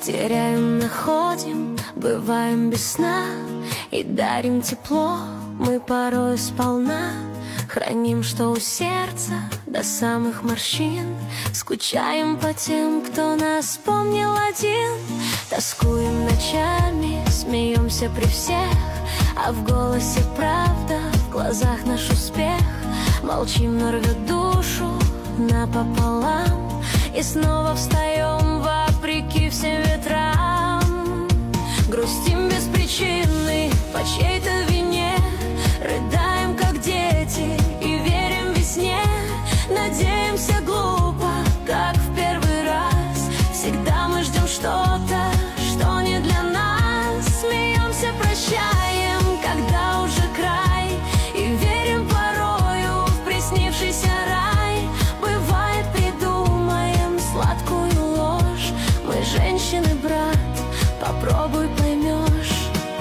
Теряем, находим, бываем без сна и дарим тепло мы порой сполна. Храним, что у сердца до самых морщин. Скучаем по тем, кто нас помнил один. Тоскуем ночами, смеемся при всех, а в голосе правда, в глазах наш успех. Молчим, но рвет душу напополам, и снова встаем вопреки всем ветрам. Грустим без причины по чьей-то вине, рыдаем, как дети, и верим весне. Надеемся глупо, как в первый раз. Всегда мы ждем что-то, что не для нас. Смеемся, прощаем, когда уже край, и верим порою в приснившийся рай. Бывает, придумаем сладкую ложь. Мы женщины, брат, попробуй поймешь.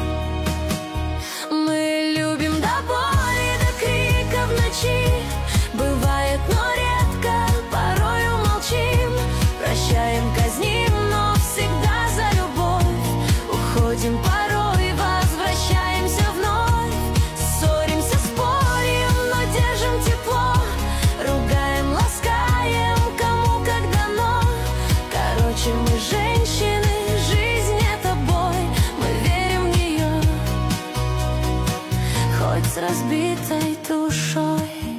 Мы любим до боли, до крика в ночи. Бывает, но редко, порою молчим. Прощаем, казним, но всегда за любовь. Уходим порой, возвращаемся вновь. Ссоримся, спорим, но держим тепло. Ругаем, ласкаем, кому как дано. Короче, мы женщины, жизнь это бой. Мы верим в нее, хоть с разбитой душой.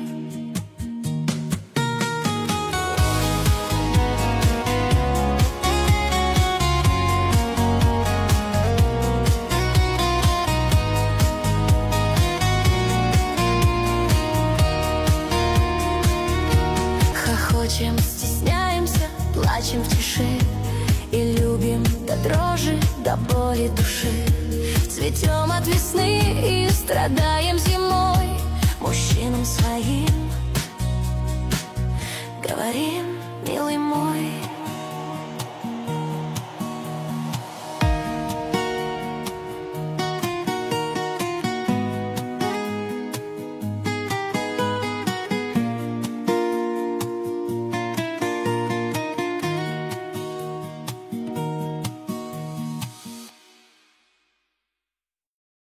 Хохочем, стесняемся, плачем в тиши и любим до дрожи, до боли души. Цветем от весны и страдаем зимой. Мужчинам своим